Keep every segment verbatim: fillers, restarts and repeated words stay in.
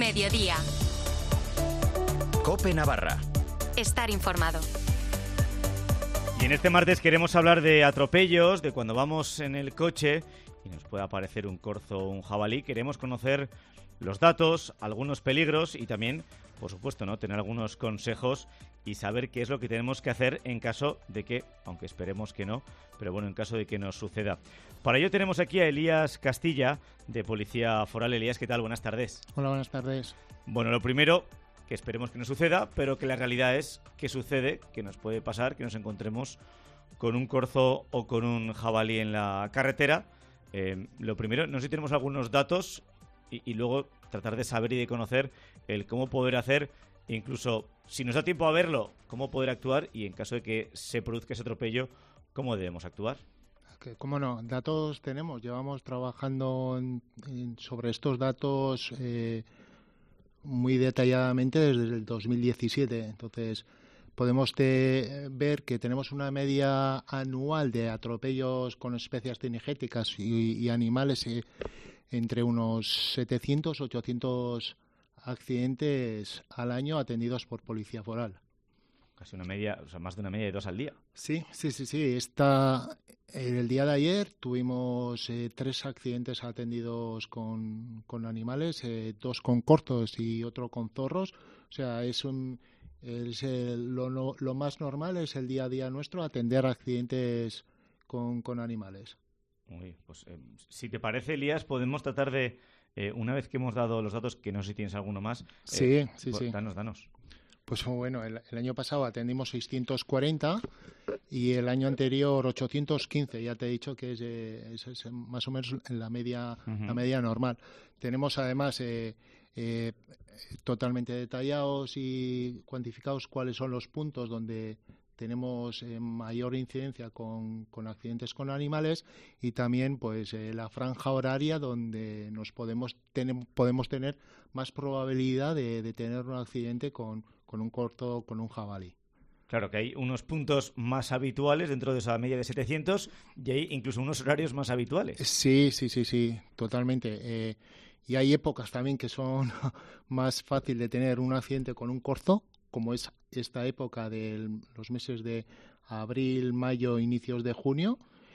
Mediodía. COPE Navarra. Estar informado. Y en este martes queremos hablar de atropellos, de cuando vamos en el coche y nos puede aparecer un corzo o un jabalí. Queremos conocer los datos, algunos peligros y también, por supuesto, ¿no?, tener algunos consejos y saber qué es lo que tenemos que hacer en caso de que, aunque esperemos que no, pero bueno, en caso de que nos suceda. Para ello tenemos aquí a Elías Castilla, de Policía Foral. Elías, ¿qué tal? Buenas tardes. Hola, buenas tardes. Bueno, lo primero, que esperemos que no suceda, pero que la realidad es que sucede, que nos puede pasar, que nos encontremos con un corzo o con un jabalí en la carretera. Eh, lo primero, no sé si tenemos algunos datos y, y luego tratar de saber y de conocer el cómo poder hacer, incluso si nos da tiempo a verlo, cómo poder actuar y en caso de que se produzca ese atropello, cómo debemos actuar. Que, cómo no, datos tenemos, llevamos trabajando en, en, sobre estos datos eh, muy detalladamente desde el dos mil diecisiete, entonces podemos te, ver que tenemos una media anual de atropellos con especies cinegéticas y, y animales eh, entre unos setecientos, ochocientos accidentes al año atendidos por Policía Foral. Casi una media, o sea, más de una media de dos al día. Sí, sí, sí, sí. Esta, el día de ayer tuvimos eh, tres accidentes atendidos con, con animales, eh, dos con corzos y otro con zorros. O sea, es un es el, lo, lo más normal es el día a día nuestro atender accidentes con, con animales. Uy, pues eh, si te parece, Elías, podemos tratar de, eh, una vez que hemos dado los datos, que no sé si tienes alguno más. Sí, eh, sí, pues, sí. Danos, danos. Pues bueno, el, el año pasado atendimos seiscientos cuarenta y el año anterior ochocientos quince. Ya te he dicho que es, eh, es, es más o menos la media, uh-huh. la media normal. Tenemos además eh, eh, totalmente detallados y cuantificados cuáles son los puntos donde tenemos eh, mayor incidencia con, con accidentes con animales y también pues eh, la franja horaria donde nos podemos, ten, podemos tener más probabilidad de, de tener un accidente con, con un corzo, con un jabalí. Claro que hay unos puntos más habituales dentro de esa media de setecientos y hay incluso unos horarios más habituales. Sí, sí, sí, sí, totalmente. Eh, y hay épocas también que son más fácil de tener un accidente con un corzo, como es esta época de los meses de abril, mayo, inicios de junio,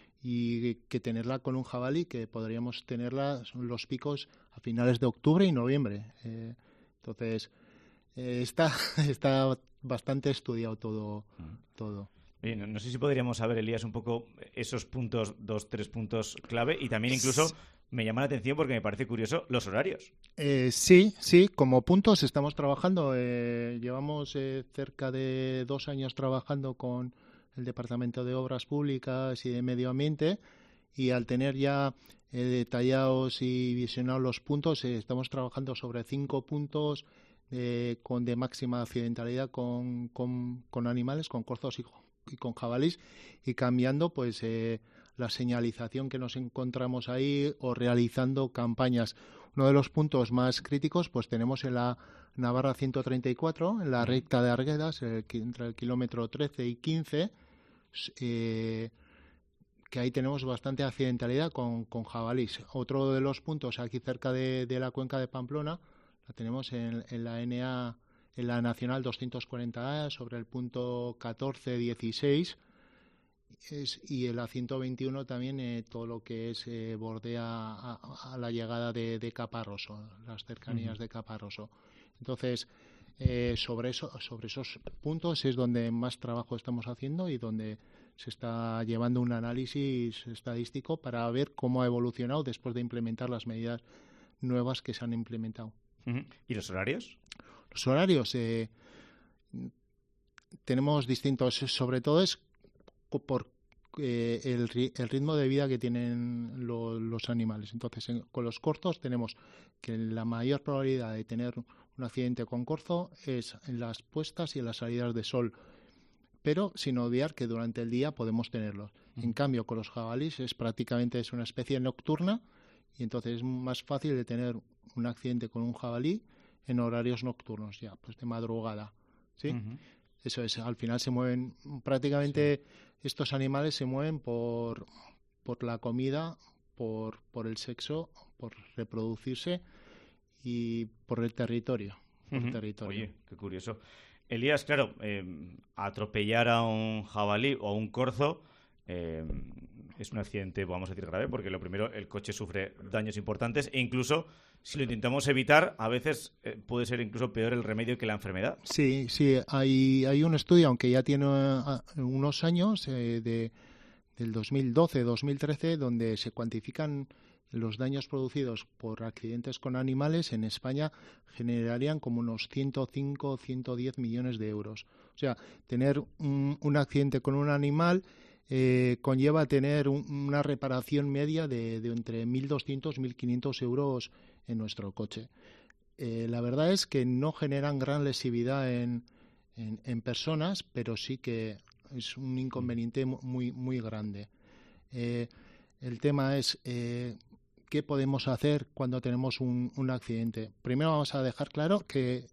y que tenerla con un jabalí, que podríamos tenerla, son los picos a finales de octubre y noviembre. Eh, entonces, eh, está, está bastante estudiado todo. todo. Bien, no, no sé si podríamos saber, Elías, un poco esos puntos, dos, tres puntos clave y también incluso... Me llama la atención porque me parece curioso los horarios. Eh, sí, sí, como puntos estamos trabajando. Eh, llevamos eh, cerca de dos años trabajando con el Departamento de Obras Públicas y de Medio Ambiente y al tener ya eh, detallados y visionados los puntos, eh, estamos trabajando sobre cinco puntos eh, con de máxima accidentalidad con, con, con animales, con corzos y, y con jabalís y cambiando pues... Eh, la señalización que nos encontramos ahí o realizando campañas. Uno de los puntos más críticos pues tenemos en la Navarra ciento treinta y cuatro, en la recta de Arguedas, el, entre el kilómetro trece y quince, eh, que ahí tenemos bastante accidentalidad con, con jabalís. Otro de los puntos aquí cerca de, de la cuenca de Pamplona, la tenemos en, en la N A, en la Nacional doscientos cuarenta A, sobre el punto catorce dieciséis, Es, y en la ciento veintiuno también eh, todo lo que es eh, bordea a, a la llegada de, de Caparroso, las cercanías uh-huh. de Caparroso. Entonces, eh, sobre eso, sobre esos puntos es donde más trabajo estamos haciendo y donde se está llevando un análisis estadístico para ver cómo ha evolucionado después de implementar las medidas nuevas que se han implementado. Uh-huh. ¿Y los horarios? Los horarios eh, tenemos distintos, sobre todo es por eh, el, el ritmo de vida que tienen lo, los animales. Entonces, en, con los corzos tenemos que la mayor probabilidad de tener un accidente con corzo es en las puestas y en las salidas de sol, pero sin obviar que durante el día podemos tenerlos. Mm. En cambio, con los jabalíes es prácticamente es una especie nocturna y entonces es más fácil de tener un accidente con un jabalí en horarios nocturnos, ya, pues de madrugada, ¿sí? Uh-huh. Eso es, al final se mueven prácticamente, sí. Estos animales se mueven por, por la comida, por, por el sexo, por reproducirse y por el territorio. Por Uh-huh. territorio. Oye, qué curioso. Elías, claro, eh, atropellar a un jabalí o a un corzo eh, es un accidente, vamos a decir, grave, porque lo primero, el coche sufre daños importantes e incluso si lo intentamos evitar, a veces eh, puede ser incluso peor el remedio que la enfermedad. Sí, sí, hay, hay un estudio, aunque ya tiene uh, unos años, eh, de, del dos mil doce, dos mil trece, donde se cuantifican los daños producidos por accidentes con animales en España generarían como unos ciento cinco, ciento diez millones de euros. O sea, tener un, un accidente con un animal eh, conlleva tener un, una reparación media de, de entre mil doscientos, mil quinientos euros en nuestro coche. Eh, la verdad es que no generan gran lesividad en, en, en personas, pero sí que es un inconveniente muy, muy grande. Eh, el tema es eh, qué podemos hacer cuando tenemos un, un accidente. Primero vamos a dejar claro que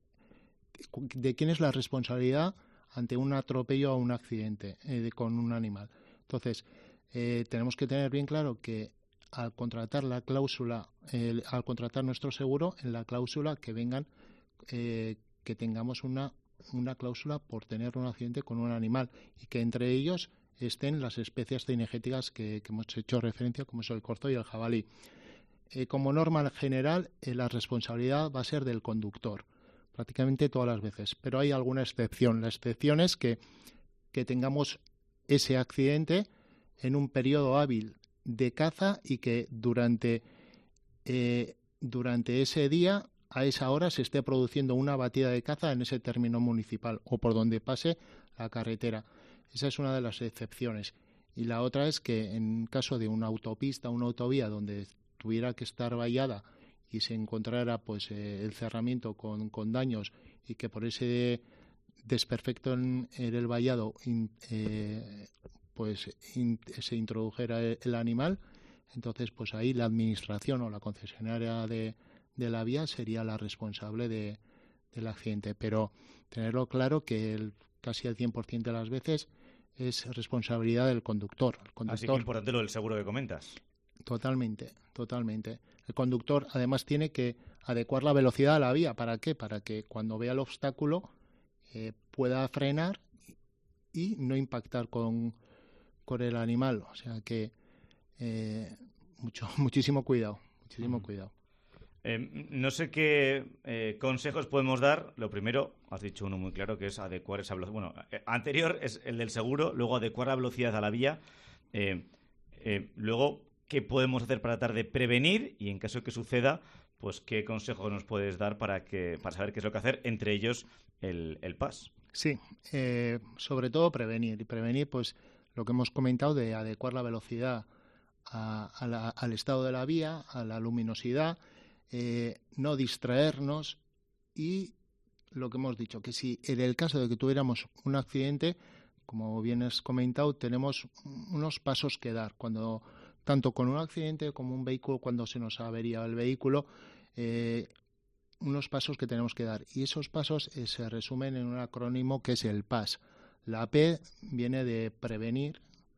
de quién es la responsabilidad ante un atropello o un accidente eh, de, con un animal. Entonces, eh, tenemos que tener bien claro que al contratar la cláusula, eh, al contratar nuestro seguro, en la cláusula que vengan, eh, que tengamos una, una cláusula por tener un accidente con un animal y que entre ellos estén las especies cinegéticas que, que hemos hecho referencia, como es el corzo y el jabalí. Eh, como norma general, eh, la responsabilidad va a ser del conductor, prácticamente todas las veces, pero hay alguna excepción. La excepción es que, que tengamos ese accidente en un periodo hábil de caza y que durante, eh, durante ese día, a esa hora, se esté produciendo una batida de caza en ese término municipal o por donde pase la carretera. Esa es una de las excepciones. Y la otra es que en caso de una autopista, una autovía donde tuviera que estar vallada y se encontrara pues eh, el cerramiento con, con daños y que por ese desperfecto en, en el vallado in, eh, pues in, se introdujera el, el animal, entonces pues ahí la administración o la concesionaria de, de la vía sería la responsable de, del accidente. Pero tenerlo claro que el, casi el cien por ciento de las veces es responsabilidad del conductor. El conductor. Así que importante lo del seguro que comentas. Totalmente, totalmente. El conductor además tiene que adecuar la velocidad a la vía. ¿Para qué? Para que cuando vea el obstáculo eh, pueda frenar y no impactar con, con el animal. O sea que eh, mucho, muchísimo cuidado, muchísimo uh-huh. cuidado. Eh, no sé qué eh, consejos podemos dar. Lo primero, has dicho uno muy claro, que es adecuar esa velocidad. Bueno, eh, anterior es el del seguro, luego adecuar la velocidad a la vía. Eh, eh, luego, ¿qué podemos hacer para tratar de prevenir? Y en caso de que suceda, pues ¿qué consejos nos puedes dar para que para saber qué es lo que hacer? Entre ellos, el, el P A S. Sí, eh, sobre todo prevenir. Y prevenir, pues, lo que hemos comentado de adecuar la velocidad a, a la, al estado de la vía, a la luminosidad, eh, no distraernos y lo que hemos dicho, que si en el caso de que tuviéramos un accidente, como bien has comentado, tenemos unos pasos que dar. Cuando tanto con un accidente como un vehículo, cuando se nos avería el vehículo, eh, unos pasos que tenemos que dar. Y esos pasos eh, se resumen en un acrónimo que es el P A S. La P viene de prevenir,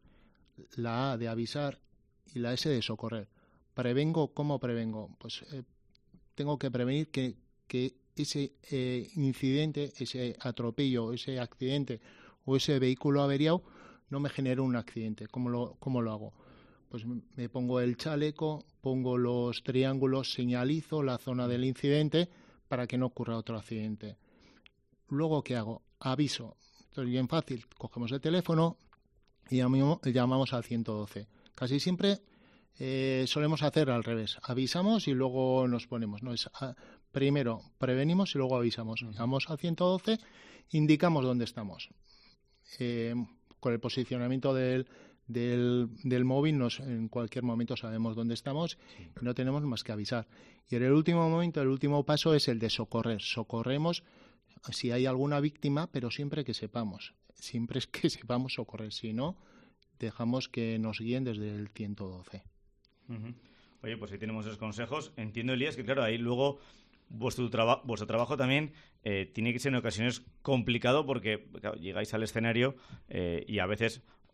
la A de avisar y la S de socorrer. ¿Prevengo? ¿Cómo prevengo? Pues eh, tengo que prevenir que, que ese eh, incidente, ese atropello, ese accidente o ese vehículo averiado no me genere un accidente. ¿Cómo lo, cómo lo hago? Pues me pongo el chaleco, pongo los triángulos, señalizo la zona del incidente para que no ocurra otro accidente. Luego, ¿qué hago? Aviso. Entonces, bien fácil, cogemos el teléfono y llamamos al ciento doce. Casi siempre eh, solemos hacer al revés. Avisamos y luego nos ponemos. No es a, primero prevenimos y luego avisamos. Uh-huh. Llamamos al ciento doce, indicamos dónde estamos. Eh, con el posicionamiento del Del, del móvil nos, en cualquier momento sabemos dónde estamos y no tenemos más que avisar. Y en el último momento, el último paso es el de socorrer. Socorremos si hay alguna víctima, pero siempre que sepamos. Siempre es que sepamos socorrer. Si no, dejamos que nos guíen desde el ciento doce. Uh-huh. Oye, pues ahí tenemos esos consejos. Entiendo, Elías, que claro, ahí luego vuestro, traba- vuestro trabajo también eh, tiene que ser en ocasiones complicado porque claro, llegáis al escenario eh, y a veces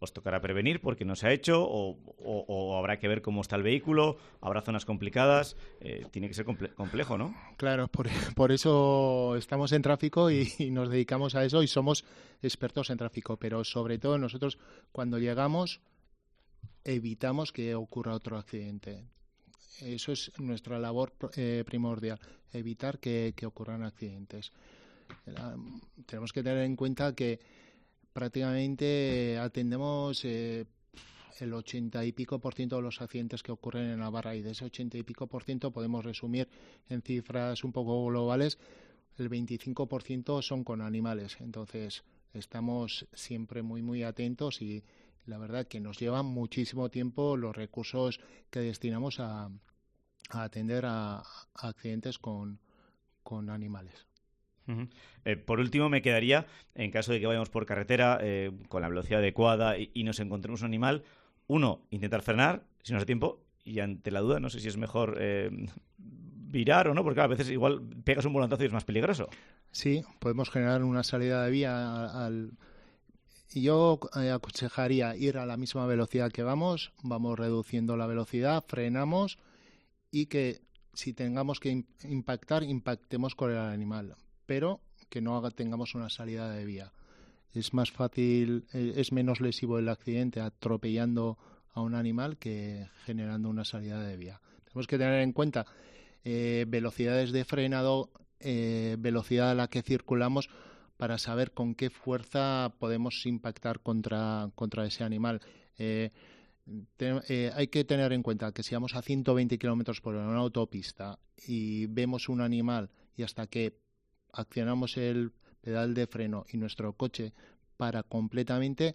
os tocará prevenir porque no se ha hecho o, o, o habrá que ver cómo está el vehículo, habrá zonas complicadas, eh, tiene que ser comple- complejo, ¿no? Claro, por, por eso estamos en tráfico y, y nos dedicamos a eso y somos expertos en tráfico, pero sobre todo nosotros cuando llegamos evitamos que ocurra otro accidente. Eso es nuestra labor eh, primordial, evitar que, que ocurran accidentes. La, tenemos que tener en cuenta que prácticamente atendemos eh, el ochenta y pico por ciento de los accidentes que ocurren en Navarra, y de ese ochenta y pico por ciento podemos resumir en cifras un poco globales, el veinticinco por ciento son con animales. Entonces estamos siempre muy muy atentos y la verdad que nos lleva muchísimo tiempo los recursos que destinamos a, a atender a, a accidentes con, con animales. Uh-huh. Eh, por último, me quedaría, en caso de que vayamos por carretera eh, con la velocidad adecuada y, y nos encontremos un animal, uno, intentar frenar si nos da tiempo, y ante la duda no sé si es mejor eh, virar o no, porque claro, a veces igual pegas un volantazo y es más peligroso. Sí, podemos generar una salida de vía al... Yo eh, aconsejaría ir a la misma velocidad que vamos, vamos reduciendo la velocidad, frenamos y que si tengamos que impactar, impactemos con el animal, pero que no haga, tengamos una salida de vía. Es más fácil, es menos lesivo el accidente atropellando a un animal que generando una salida de vía. Tenemos que tener en cuenta eh, velocidades de frenado, eh, velocidad a la que circulamos, para saber con qué fuerza podemos impactar contra, contra ese animal. Eh, te, eh, hay que tener en cuenta que si vamos a ciento veinte kilómetros por hora en una autopista y vemos un animal y hasta que accionamos el pedal de freno y nuestro coche para completamente,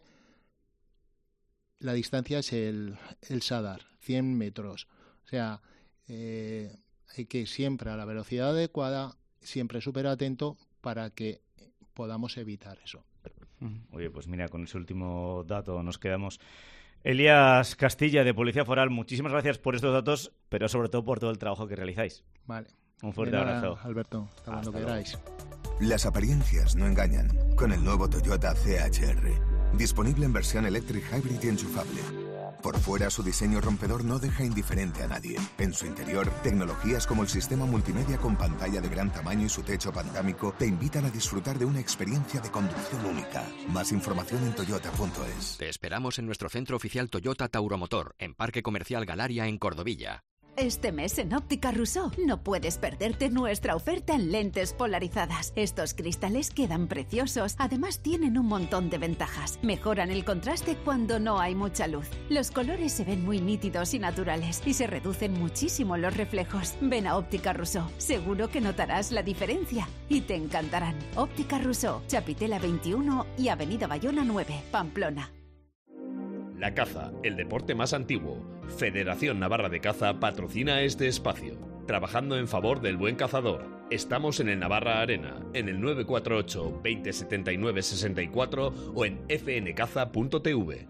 la distancia es el, el Sadar, cien metros. O sea, eh, hay que ir siempre a la velocidad adecuada, siempre súper atento para que podamos evitar eso. Oye, pues mira, con ese último dato nos quedamos. Elías Castilla, de Policía Foral, muchísimas gracias por estos datos, pero sobre todo por todo el trabajo que realizáis. Vale. Un fuerte nada, abrazo. Alberto, hasta cuando queráis. Las apariencias no engañan. Con el nuevo Toyota C H R. Disponible en versión Electric Hybrid y enchufable. Por fuera, su diseño rompedor no deja indiferente a nadie. En su interior, tecnologías como el sistema multimedia con pantalla de gran tamaño y su techo panorámico te invitan a disfrutar de una experiencia de conducción única. Más información en toyota punto es. Te esperamos en nuestro centro oficial Toyota Tauromotor, en Parque Comercial Galaria, en Cordovilla. Este mes en Óptica Rousseau no puedes perderte nuestra oferta en lentes polarizadas. Estos cristales quedan preciosos, además tienen un montón de ventajas. Mejoran el contraste cuando no hay mucha luz. Los colores se ven muy nítidos y naturales y se reducen muchísimo los reflejos. Ven a Óptica Rousseau, seguro que notarás la diferencia y te encantarán. Óptica Rousseau, Chapitela veintiuno y Avenida Bayona nueve, Pamplona. La caza, el deporte más antiguo. Federación Navarra de Caza patrocina este espacio. Trabajando en favor del buen cazador. Estamos en el Navarra Arena, en el nueve cuatro ocho, veinte setenta y nueve sesenta y cuatro o en f n caza punto t v.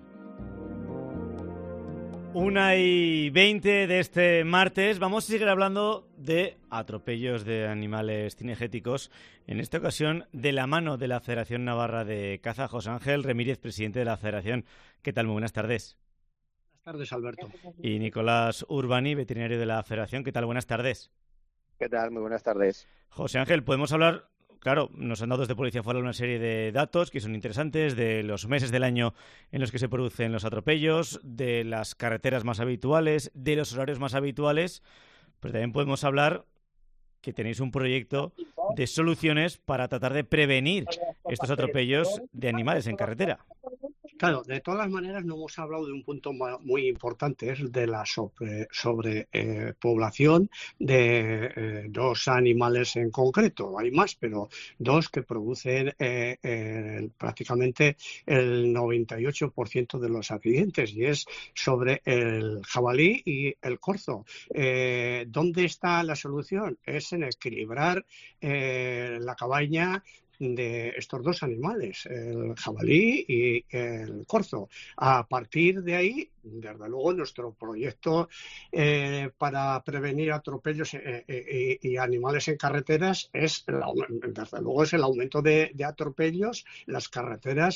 Una y veinte de este martes. Vamos a seguir hablando de atropellos de animales cinegéticos. En esta ocasión, de la mano de la Federación Navarra de Caza, José Ángel Remírez, presidente de la Federación. ¿Qué tal? Muy buenas tardes. Buenas tardes, Alberto. Y Nicolás Urbani, veterinario de la Federación. ¿Qué tal? Buenas tardes. ¿Qué tal? Muy buenas tardes. José Ángel, podemos hablar... Claro, nos han dado desde Policía Foral una serie de datos que son interesantes, de los meses del año en los que se producen los atropellos, de las carreteras más habituales, de los horarios más habituales, pero también podemos hablar que tenéis un proyecto de soluciones para tratar de prevenir estos atropellos de animales en carretera. Claro, de todas maneras no hemos hablado de un punto muy importante, es de la sobre, sobre eh, población de eh, dos animales en concreto. Hay más, pero dos que producen eh, eh, prácticamente el noventa y ocho por ciento de los accidentes, y es sobre el jabalí y el corzo. Eh, ¿Dónde está la solución? Es en equilibrar eh, la cabaña de estos dos animales, el jabalí y el corzo. A partir de ahí, desde luego, nuestro proyecto eh, para prevenir atropellos eh, eh, y animales en carreteras es, el, desde luego, es el aumento de, de atropellos en las carreteras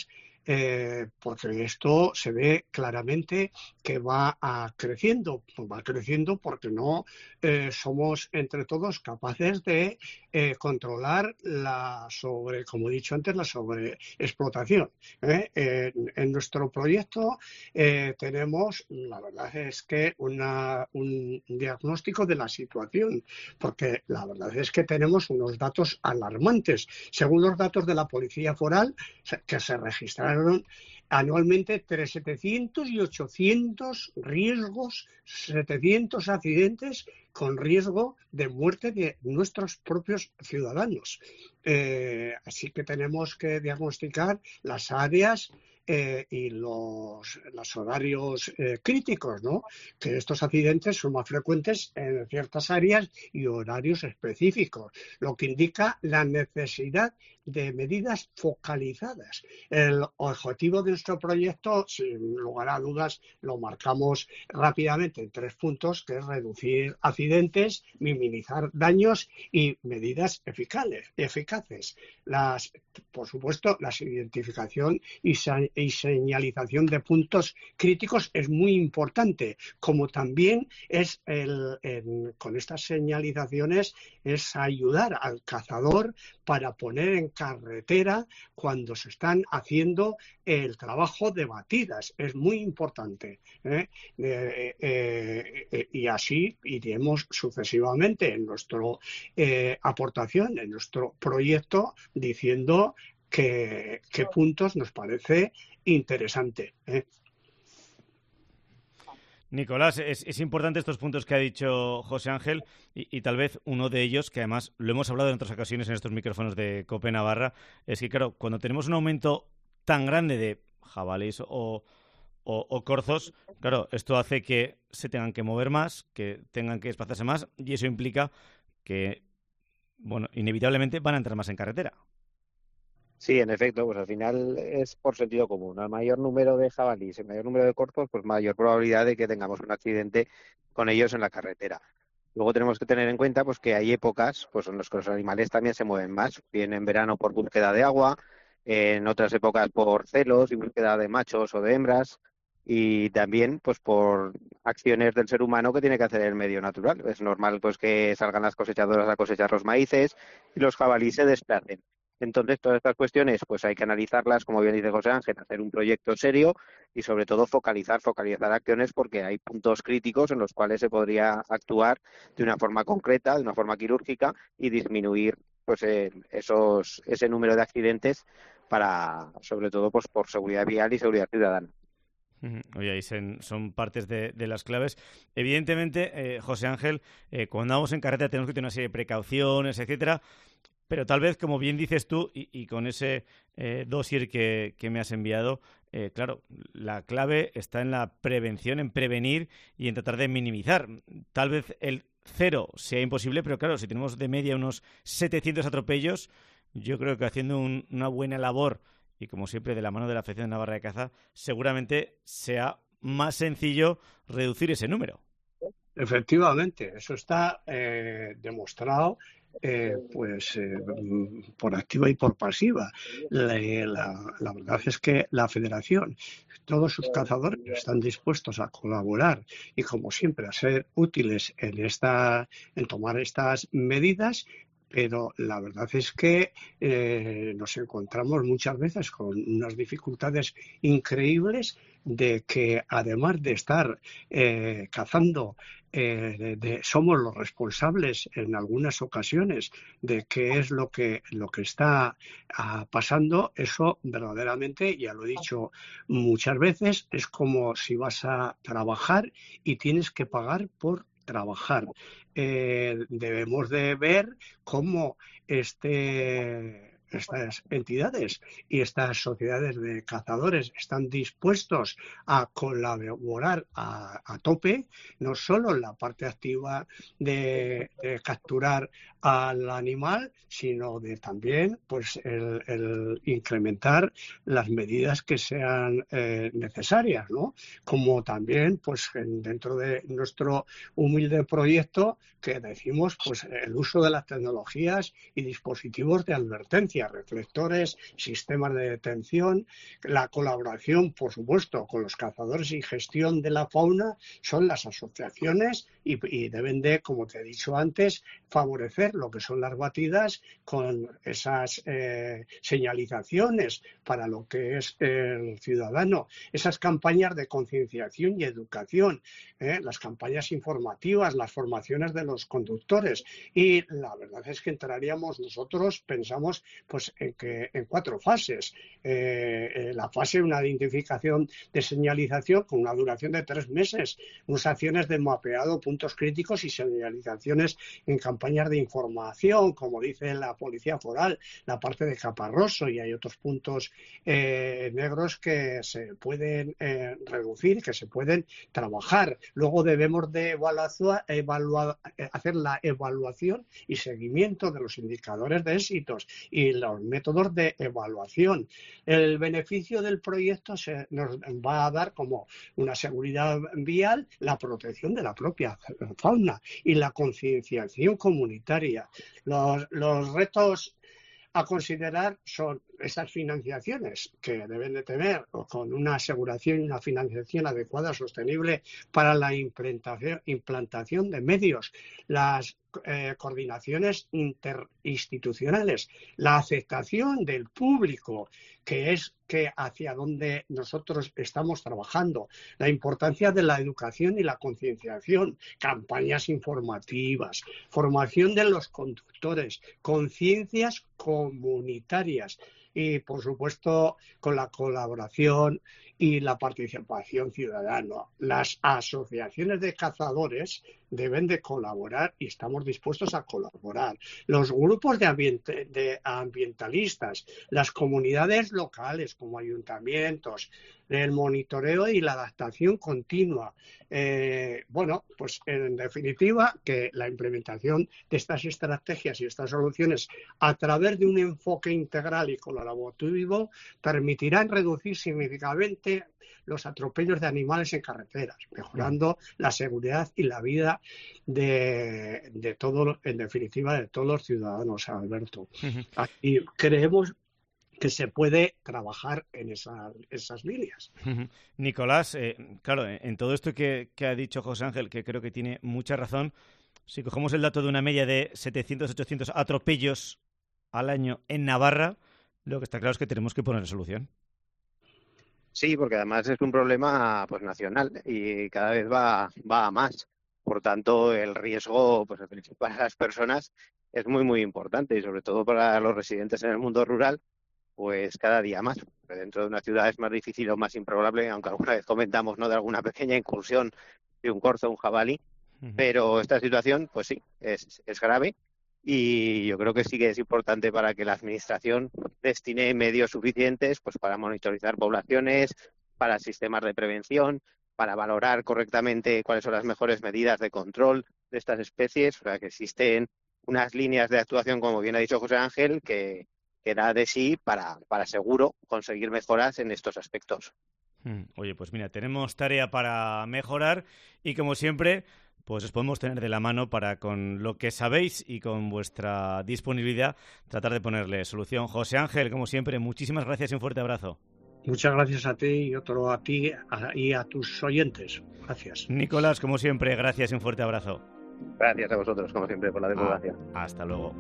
eh, porque esto se ve claramente que va a creciendo, pues va creciendo porque no eh, somos entre todos capaces de eh, controlar la sobre, como he dicho antes, la sobreexplotación. ¿eh? En, en nuestro proyecto eh, tenemos, la verdad es que una, un diagnóstico de la situación, porque la verdad es que tenemos unos datos alarmantes. Según los datos de la Policía Foral, que se registraron anualmente entre setecientos y ochocientos riesgos, setecientos accidentes con riesgo de muerte de nuestros propios ciudadanos. Eh, así que tenemos que diagnosticar las áreas eh, y los, los horarios eh, críticos, ¿no? Que estos accidentes son más frecuentes en ciertas áreas y horarios específicos, lo que indica la necesidad de medidas focalizadas. El objetivo de nuestro proyecto, sin lugar a dudas, lo marcamos rápidamente en tres puntos, que es reducir accidentes, minimizar daños y medidas eficaces. eficaces. Las, por supuesto, la identificación y, y señalización de puntos críticos es muy importante, como también es el, el, con estas señalizaciones es ayudar al cazador para poner en carretera cuando se están haciendo el trabajo de batidas. Es muy importante. ¿eh? Eh, eh, eh, y así iremos sucesivamente en nuestra eh, aportación, en nuestro proyecto, diciendo que, qué puntos nos parece interesante. ¿eh? Nicolás, es, es importante estos puntos que ha dicho José Ángel y, y tal vez uno de ellos, que además lo hemos hablado en otras ocasiones en estos micrófonos de COPE Navarra, es que claro, cuando tenemos un aumento tan grande de jabalíes o, o, o corzos, claro, esto hace que se tengan que mover más, que tengan que desplazarse más y eso implica que, bueno, inevitablemente van a entrar más en carretera. Sí, en efecto, pues al final es por sentido común. Al mayor número de jabalíes, el mayor número de corzos, pues mayor probabilidad de que tengamos un accidente con ellos en la carretera. Luego tenemos que tener en cuenta pues que hay épocas pues en las que los animales también se mueven más, bien en verano por búsqueda de agua, en otras épocas por celos y búsqueda de machos o de hembras, y también pues por acciones del ser humano que tiene que hacer el medio natural. Es normal pues que salgan las cosechadoras a cosechar los maíces y los jabalíes se desplacen. Entonces, todas estas cuestiones pues hay que analizarlas, como bien dice José Ángel, hacer un proyecto serio y sobre todo focalizar, focalizar acciones, porque hay puntos críticos en los cuales se podría actuar de una forma concreta, de una forma quirúrgica y disminuir pues eh, esos ese número de accidentes para, sobre todo, pues por seguridad vial y seguridad ciudadana. Oye, ahí son partes de, de las claves. Evidentemente, eh, José Ángel, eh, cuando vamos en carretera tenemos que tener una serie de precauciones, etcétera. Pero tal vez, como bien dices tú, y, y con ese eh, dossier que, que me has enviado, eh, claro, la clave está en la prevención, en prevenir y en tratar de minimizar. Tal vez el cero sea imposible, pero claro, si tenemos de media unos setecientos atropellos, yo creo que haciendo un, una buena labor, y como siempre de la mano de la Federación Navarra de Caza, seguramente sea más sencillo reducir ese número. Efectivamente, eso está eh, demostrado eh, pues eh, por activa y por pasiva. La, la, la verdad es que la Federación, todos sus cazadores están dispuestos a colaborar y, como siempre, a ser útiles en esta, en tomar estas medidas. Pero la verdad es que eh, nos encontramos muchas veces con unas dificultades increíbles de que, además de estar eh, cazando, eh, de, de, somos los responsables en algunas ocasiones de qué es lo que, lo que está ah, pasando. Eso verdaderamente, ya lo he dicho muchas veces, es como si vas a trabajar y tienes que pagar por trabajar. Eh, debemos de ver cómo este, estas entidades y estas sociedades de cazadores están dispuestos a colaborar a, a tope, no solo en la parte activa de, de capturar al animal, sino de también pues el, el incrementar las medidas que sean eh, necesarias, ¿no? Como también pues en, dentro de nuestro humilde proyecto que decimos pues el uso de las tecnologías y dispositivos de advertencia. vigilancia, reflectores, sistemas de detención, la colaboración, por supuesto, con los cazadores y gestión de la fauna son las asociaciones y, y deben de, como te he dicho antes, favorecer lo que son las batidas con esas eh, señalizaciones para lo que es el ciudadano, esas campañas de concienciación y educación, eh, las campañas informativas, las formaciones de los conductores. Y la verdad es que entraríamos nosotros, pensamos, pues en que en cuatro fases. Eh, la fase, una identificación de señalización con una duración de tres meses, unas acciones de mapeado, puntos críticos y señalizaciones en campañas de información, como dice la Policía Foral, la parte de Caparroso, y hay otros puntos eh, negros que se pueden eh, reducir, que se pueden trabajar. Luego debemos de evaluar, evaluar, hacer la evaluación y seguimiento de los indicadores de éxitos y los métodos de evaluación. El beneficio del proyecto se nos va a dar como una seguridad vial, la protección de la propia fauna y la concienciación comunitaria. Los, los retos a considerar son esas financiaciones que deben de tener con una aseguración y una financiación adecuada, sostenible para la implantación, implantación de medios, las eh, coordinaciones interinstitucionales, la aceptación del público, que es que hacia donde nosotros estamos trabajando, la importancia de la educación y la concienciación, campañas informativas, formación de los conductores, conciencias comunitarias y, por supuesto, con la colaboración y la participación ciudadana. Las asociaciones de cazadores deben de colaborar y estamos dispuestos a colaborar. Los grupos de, ambiente, de ambientalistas, las comunidades locales como ayuntamientos, el monitoreo y la adaptación continua. Eh, bueno, pues en definitiva que la implementación de estas estrategias y estas soluciones a través de un enfoque integral y colaborativo permitirán reducir significativamente los atropellos de animales en carreteras, mejorando la seguridad y la vida de, de todo, en definitiva, de todos los ciudadanos, Alberto. Uh-huh. Y creemos que se puede trabajar en esa, esas líneas. Uh-huh. Nicolás, eh, claro, en todo esto que, que ha dicho José Ángel, que creo que tiene mucha razón, si cogemos el dato de una media de setecientos, ochocientos atropellos al año en Navarra, lo que está claro es que tenemos que poner solución. Sí, porque además es un problema pues nacional y cada vez va, va a más. Por tanto, el riesgo pues para las personas es muy, muy importante y sobre todo para los residentes en el mundo rural, pues cada día más. Dentro de una ciudad es más difícil o más improbable, aunque alguna vez comentamos, ¿no?, de alguna pequeña incursión de un corzo o un jabalí, uh-huh. Pero esta situación, pues sí, es, es grave. Y yo creo que sí que es importante para que la Administración destine medios suficientes pues para monitorizar poblaciones, para sistemas de prevención, para valorar correctamente cuáles son las mejores medidas de control de estas especies, o sea, que existen unas líneas de actuación, como bien ha dicho José Ángel, que, que da de sí para, para seguro conseguir mejoras en estos aspectos. Oye, pues mira, tenemos tarea para mejorar y, como siempre, pues os podemos tener de la mano para, con lo que sabéis y con vuestra disponibilidad, tratar de ponerle solución. José Ángel, como siempre, muchísimas gracias y un fuerte abrazo. Muchas gracias a ti y otro a ti y a tus oyentes. Gracias. Nicolás, como siempre, gracias y un fuerte abrazo. Gracias a vosotros, como siempre, por la divulgación. Ah, hasta luego.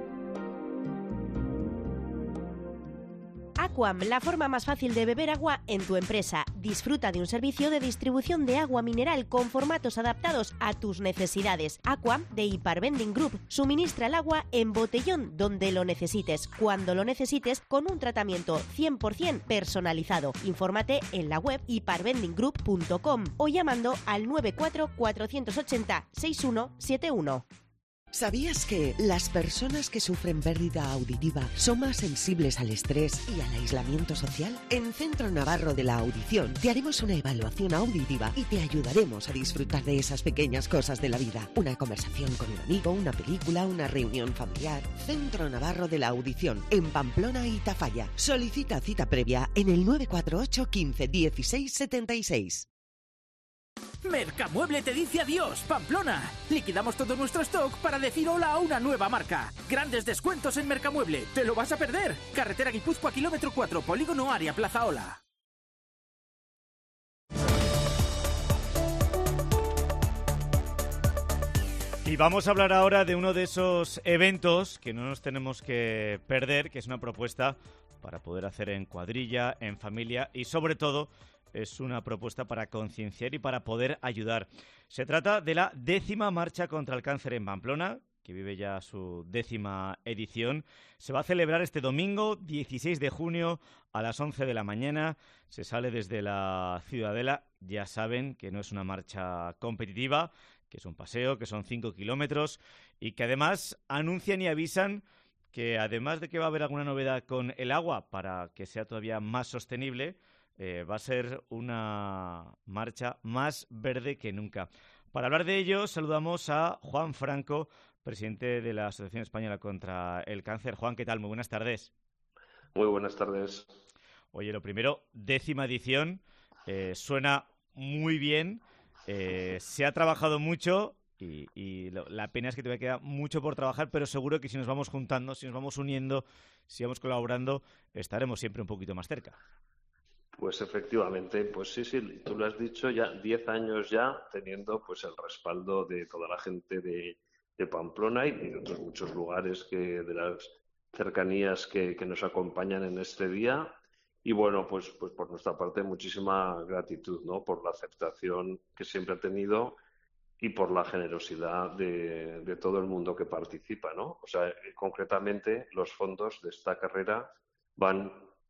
Aquam, la forma más fácil de beber agua en tu empresa. Disfruta de un servicio de distribución de agua mineral con formatos adaptados a tus necesidades. Aquam, de Hipervending Group, suministra el agua en botellón donde lo necesites, cuando lo necesites, con un tratamiento cien por ciento personalizado. Infórmate en la web hipervending group punto com o llamando al nueve cuatro cuatro ocho cero seis uno siete uno. ¿Sabías que las personas que sufren pérdida auditiva son más sensibles al estrés y al aislamiento social? En Centro Navarro de la Audición te haremos una evaluación auditiva y te ayudaremos a disfrutar de esas pequeñas cosas de la vida. Una conversación con un amigo, una película, una reunión familiar. Centro Navarro de la Audición, en Pamplona y Tafalla. Solicita cita previa en el nueve cuatro ocho, quince, dieciséis, setenta y seis. Mercamueble te dice adiós, Pamplona. Liquidamos todo nuestro stock para decir hola a una nueva marca. Grandes descuentos en Mercamueble. ¿Te lo vas a perder? Carretera Guipúzcoa, kilómetro cuatro, Polígono Área, Plaza Ola. Y vamos a hablar ahora de uno de esos eventos que no nos tenemos que perder, que es una propuesta para poder hacer en cuadrilla, en familia y sobre todo es una propuesta para concienciar y para poder ayudar. Se trata de la décima marcha contra el cáncer en Pamplona, que vive ya su décima edición. Se va a celebrar este domingo, dieciséis de junio, a las once de la mañana. Se sale desde la Ciudadela. Ya saben que no es una marcha competitiva, que es un paseo, que son cinco kilómetros y que además anuncian y avisan que además de que va a haber alguna novedad con el agua para que sea todavía más sostenible, eh, va a ser una marcha más verde que nunca. Para hablar de ello, saludamos a Juan Franco, presidente de la Asociación Española contra el Cáncer. Juan, ¿qué tal? Muy buenas tardes. Muy buenas tardes. Oye, lo primero, décima edición, eh, suena muy bien. Eh, se ha trabajado mucho y, y lo, la pena es que todavía queda mucho por trabajar, pero seguro que si nos vamos juntando, si nos vamos uniendo, si vamos colaborando, estaremos siempre un poquito más cerca. Pues efectivamente, pues sí, sí, tú lo has dicho, ya diez años ya teniendo pues el respaldo de toda la gente de, de Pamplona y de otros muchos lugares que de las cercanías que, que nos acompañan en este día. Y bueno, pues, pues por nuestra parte muchísima gratitud, ¿no? Por la aceptación que siempre ha tenido y por la generosidad de, de todo el mundo que participa, ¿no? O sea, concretamente los fondos de esta carrera van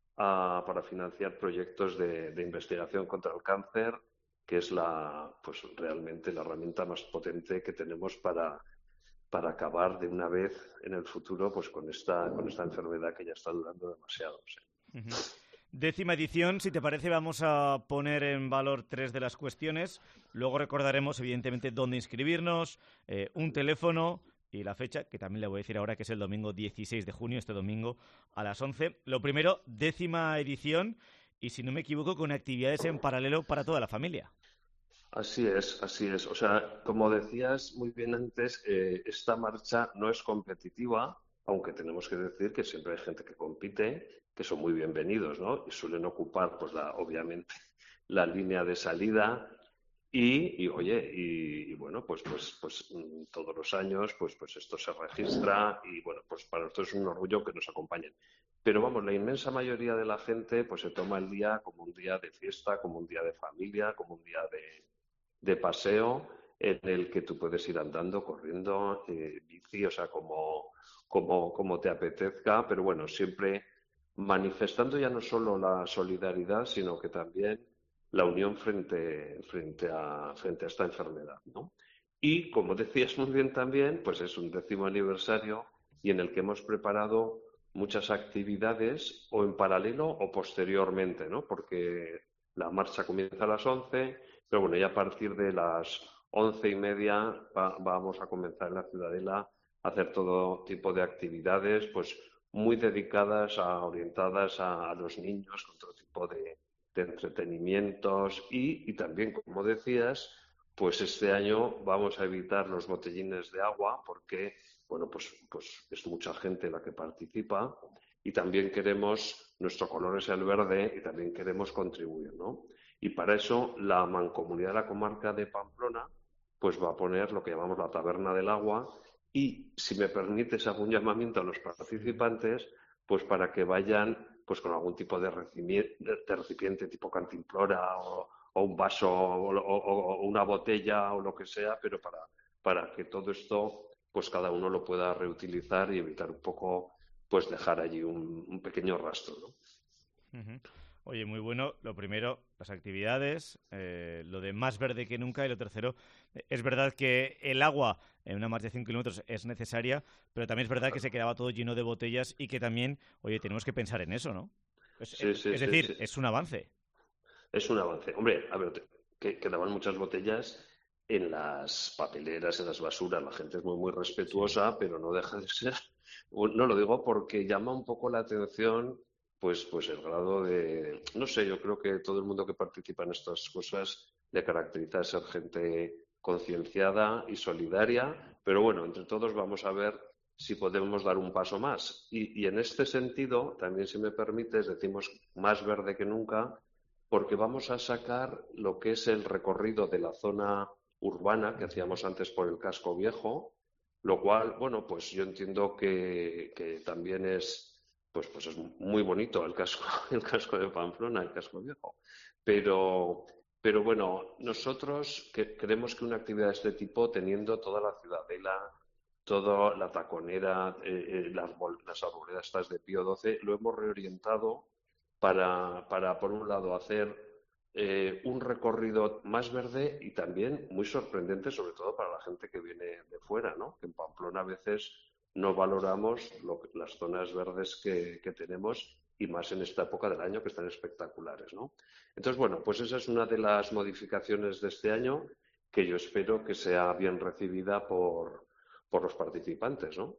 a, para financiar proyectos de, de investigación contra el cáncer, que es la, pues realmente la herramienta más potente que tenemos para, para acabar de una vez en el futuro, pues con esta, con esta enfermedad que ya está durando demasiado. ¿Sí? Uh-huh. Décima edición, si te parece, vamos a poner en valor tres de las cuestiones. Luego recordaremos, evidentemente, dónde inscribirnos, eh, un teléfono y la fecha, que también le voy a decir ahora, que es el domingo dieciséis de junio, este domingo a las once. Lo primero, décima edición y, si no me equivoco, con actividades en paralelo para toda la familia. Así es, así es. O sea, como decías muy bien antes, eh, esta marcha no es competitiva, aunque tenemos que decir que siempre hay gente que compite, que son muy bienvenidos, ¿no? Y suelen ocupar, pues, la, obviamente, la línea de salida y, y oye, y, y bueno, pues, pues, pues todos los años, pues, pues esto se registra y, bueno, pues para nosotros es un orgullo que nos acompañen. Pero vamos, la inmensa mayoría de la gente, pues se toma el día como un día de fiesta, como un día de familia, como un día de, de paseo, en el que tú puedes ir andando, corriendo, eh, bici, o sea, como, como, como te apetezca, pero bueno, siempre manifestando ya no solo la solidaridad, sino que también la unión frente, frente, a, frente a esta enfermedad, ¿no? Y, como decías muy bien también, pues es un décimo aniversario y en el que hemos preparado muchas actividades o en paralelo o posteriormente, ¿no? Porque la marcha comienza a las once, pero bueno, ya a partir de las once y media va, vamos a comenzar en la Ciudadela a hacer todo tipo de actividades, pues muy dedicadas, a, orientadas a, a los niños, con todo tipo de, de entretenimientos y, y también, como decías, pues este año vamos a evitar los botellines de agua porque, bueno, pues, pues es mucha gente la que participa y también queremos, nuestro color es el verde y también queremos contribuir, ¿no? Y para eso la Mancomunidad de la Comarca de Pamplona pues va a poner lo que llamamos la Taberna del Agua y, si me permites, hago un llamamiento a los participantes pues para que vayan pues con algún tipo de recipiente, de recipiente tipo cantimplora o, o un vaso o, o, o una botella o lo que sea, pero para, para que todo esto pues cada uno lo pueda reutilizar y evitar un poco pues dejar allí un, un pequeño rastro, ¿no? Uh-huh. Oye, muy bueno. Lo primero, las actividades, eh, lo de más verde que nunca, y lo tercero, es verdad que el agua en una marcha de cinco kilómetros es necesaria, pero también es verdad que se quedaba todo lleno de botellas y que también, oye, tenemos que pensar en eso, ¿no? Es, sí, sí, es sí, decir, sí. es un avance. Es un avance. Hombre, a ver, que quedaban muchas botellas en las papeleras, en las basuras. La gente es muy, muy respetuosa, sí, pero no deja de ser. No lo digo porque llama un poco la atención, pues, pues el grado de, no sé, yo creo que todo el mundo que participa en estas cosas le caracteriza ser gente concienciada y solidaria, pero bueno, entre todos vamos a ver si podemos dar un paso más. Y, y en este sentido, también, si me permites, decimos más verde que nunca, porque vamos a sacar lo que es el recorrido de la zona urbana que hacíamos antes por el casco viejo, lo cual, bueno, pues yo entiendo que, que también es, pues, pues es muy bonito el casco, el casco de Pamplona, el casco viejo, pero... Pero bueno, nosotros que, creemos que una actividad de este tipo, teniendo toda la ciudadela, toda la taconera, eh, eh, las, las arboledas estas de Pío doce, lo hemos reorientado para, para por un lado, hacer eh, un recorrido más verde y también muy sorprendente, sobre todo para la gente que viene de fuera, ¿no? Que en Pamplona a veces no valoramos lo, las zonas verdes que, que tenemos, y más en esta época del año, que están espectaculares, ¿no? Entonces, bueno, pues esa es una de las modificaciones de este año que yo espero que sea bien recibida por, por los participantes, ¿no?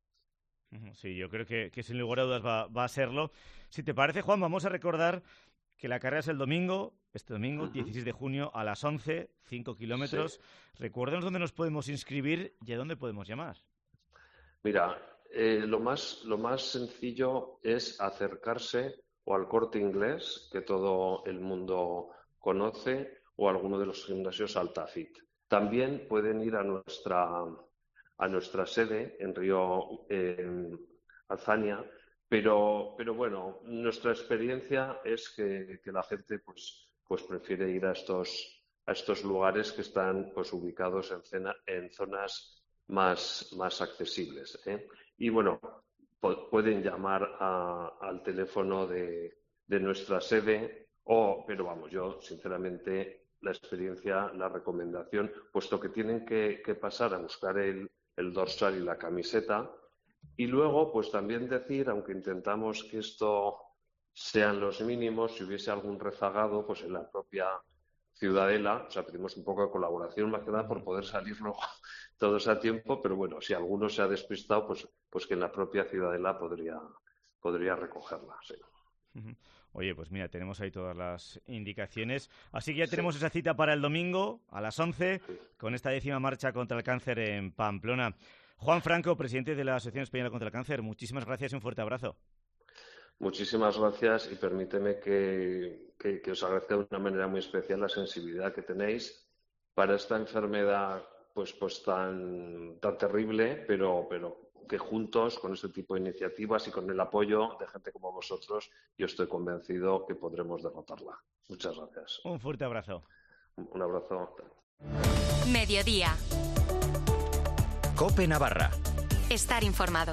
Sí, yo creo que, que sin lugar a dudas va, va a serlo. Si te parece, Juan, vamos a recordar que la carrera es el domingo, este domingo, uh-huh. dieciséis de junio, a las once, cinco kilómetros. Sí. Recuérdanos dónde nos podemos inscribir y a dónde podemos llamar. Mira, Eh, lo más, lo más sencillo es acercarse o al Corte Inglés, que todo el mundo conoce, o a alguno de los gimnasios Altafit. También pueden ir a nuestra, a nuestra sede en Río eh, Alzania, pero, pero bueno, nuestra experiencia es que, que la gente pues, pues prefiere ir a estos, a estos lugares que están pues, ubicados en, cena, en zonas más, más accesibles, ¿eh? Y bueno, po- pueden llamar a, al teléfono de, de nuestra sede, o, pero vamos, yo sinceramente la experiencia, la recomendación, puesto que tienen que, que pasar a buscar el, el dorsal y la camiseta, y luego pues también decir, aunque intentamos que esto sean los mínimos, si hubiese algún rezagado, pues en la propia Ciudadela, o sea, pedimos un poco de colaboración más que nada por poder salir luego todos a tiempo, pero bueno, si alguno se ha despistado, pues, pues que en la propia Ciudadela podría, podría recogerla, sí. Oye, pues mira, tenemos ahí todas las indicaciones. Así que ya tenemos sí. esa cita para el domingo a las once, sí. con esta décima marcha contra el cáncer en Pamplona. Juan Franco, presidente de la Asociación Española contra el Cáncer, muchísimas gracias y un fuerte abrazo. Muchísimas gracias y permíteme que, que, que os agradezca de una manera muy especial la sensibilidad que tenéis para esta enfermedad pues, pues tan, tan terrible, pero, pero que juntos, con este tipo de iniciativas y con el apoyo de gente como vosotros, yo estoy convencido que podremos derrotarla. Muchas gracias. Un fuerte abrazo. Un abrazo. Mediodía. COPE Navarra. Estar informado.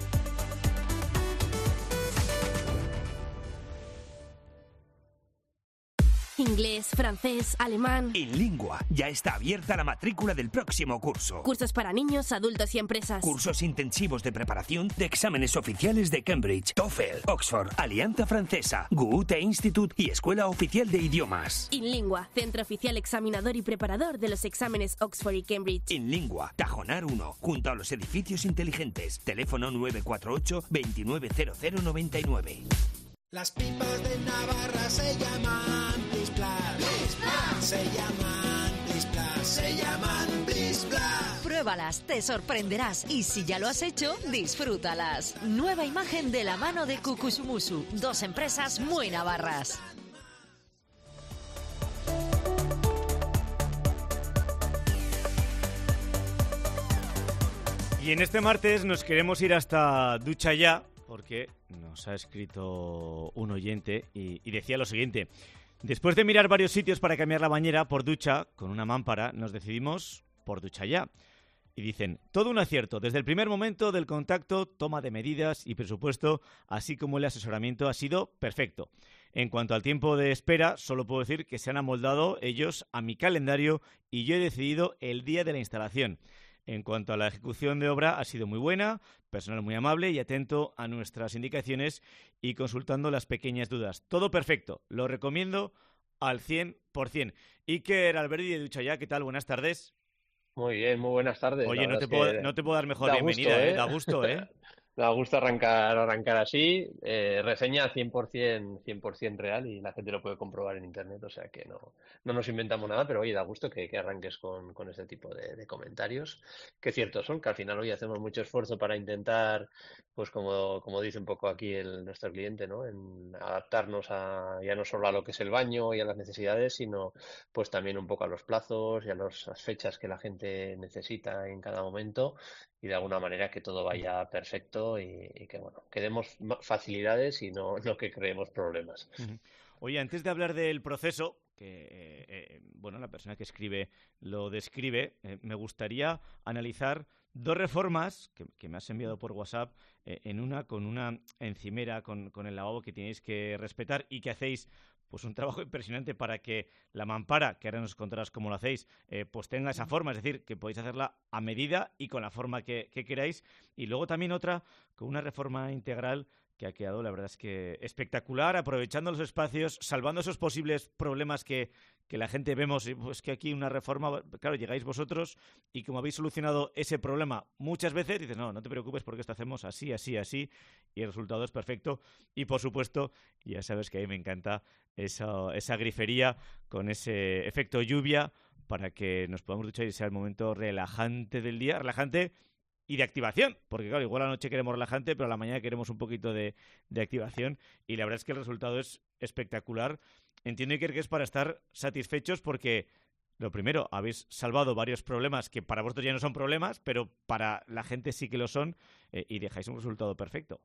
Inglés, francés, alemán... InLingua. Ya está abierta la matrícula del próximo curso. Cursos para niños, adultos y empresas. Cursos intensivos de preparación de exámenes oficiales de Cambridge, TOEFL, Oxford, Alianza Francesa, Goethe Institute y Escuela Oficial de Idiomas. InLingua. Centro oficial examinador y preparador de los exámenes Oxford y Cambridge. InLingua. Tajonar uno. Junto a los edificios inteligentes. Teléfono nueve cuatro ocho, veintinueve cero cero noventa y nueve. Las pipas de Navarra se llaman Blisplas. Blisplas. Se llaman Blisplas. Se llaman Blisplas. Pruébalas, te sorprenderás y si ya lo has hecho, disfrútalas. Nueva imagen de la mano de Kukusumusu, dos empresas muy navarras. Y en este martes nos queremos ir hasta Ducha Ya, porque nos ha escrito un oyente y, y decía lo siguiente. Después de mirar varios sitios para cambiar la bañera por ducha con una mámpara, nos decidimos por Ducha Ya. Y dicen, todo un acierto, desde el primer momento del contacto, toma de medidas y presupuesto, así como el asesoramiento ha sido perfecto. En cuanto al tiempo de espera, solo puedo decir que se han amoldado ellos a mi calendario y yo he decidido el día de la instalación. En cuanto a la ejecución de obra, ha sido muy buena, personal muy amable y atento a nuestras indicaciones y consultando las pequeñas dudas. Todo perfecto, lo recomiendo al cien por ciento. Iker Alberdi de Ducha Ya, ¿qué tal? Buenas tardes. Muy bien, muy buenas tardes. Oye, no te, puedo, no te puedo dar mejor da bienvenida, gusto, ¿eh? ¿eh? Da gusto, ¿eh? Da gusto arrancar, arrancar así. Eh, reseña cien por ciento, cien por ciento real y la gente lo puede comprobar en internet, o sea que no, no nos inventamos nada, pero oye, da gusto que, que arranques con, con este tipo de, de comentarios, que ciertos son, que al final hoy hacemos mucho esfuerzo para intentar, pues como, como dice un poco aquí el, nuestro cliente, ¿no? En adaptarnos a ya no solo a lo que es el baño y a las necesidades, sino pues también un poco a los plazos y a los- las fechas que la gente necesita en cada momento y de alguna manera que todo vaya perfecto y, y que bueno, que demos ma- facilidades y no, no que creemos problemas. Ujú. Oye, antes de hablar del proceso, que eh, eh, bueno, la persona que escribe lo describe, eh, me gustaría analizar dos reformas que, que me has enviado por WhatsApp, eh, en una con una encimera, con, con el lavabo que tenéis que respetar y que hacéis pues un trabajo impresionante para que la mampara, que ahora nos contarás cómo lo hacéis, eh, pues tenga esa forma, es decir, que podéis hacerla a medida y con la forma que, que queráis. Y luego también otra con una reforma integral que ha quedado, la verdad es que espectacular, aprovechando los espacios, salvando esos posibles problemas que, que la gente vemos, y, pues que aquí una reforma, claro, llegáis vosotros y como habéis solucionado ese problema muchas veces, dices, no, no te preocupes porque esto hacemos así, así, así, y el resultado es perfecto. Y por supuesto, ya sabes que a mí me encanta esa, esa grifería con ese efecto lluvia para que nos podamos duchar y sea el momento relajante del día, relajante y de activación, porque claro, igual a la noche queremos relajante, pero a la mañana queremos un poquito de, de activación y la verdad es que el resultado es espectacular. Entiendo, Iker, que es para estar satisfechos porque, lo primero, habéis salvado varios problemas que para vosotros ya no son problemas, pero para la gente sí que lo son, eh, y dejáis un resultado perfecto.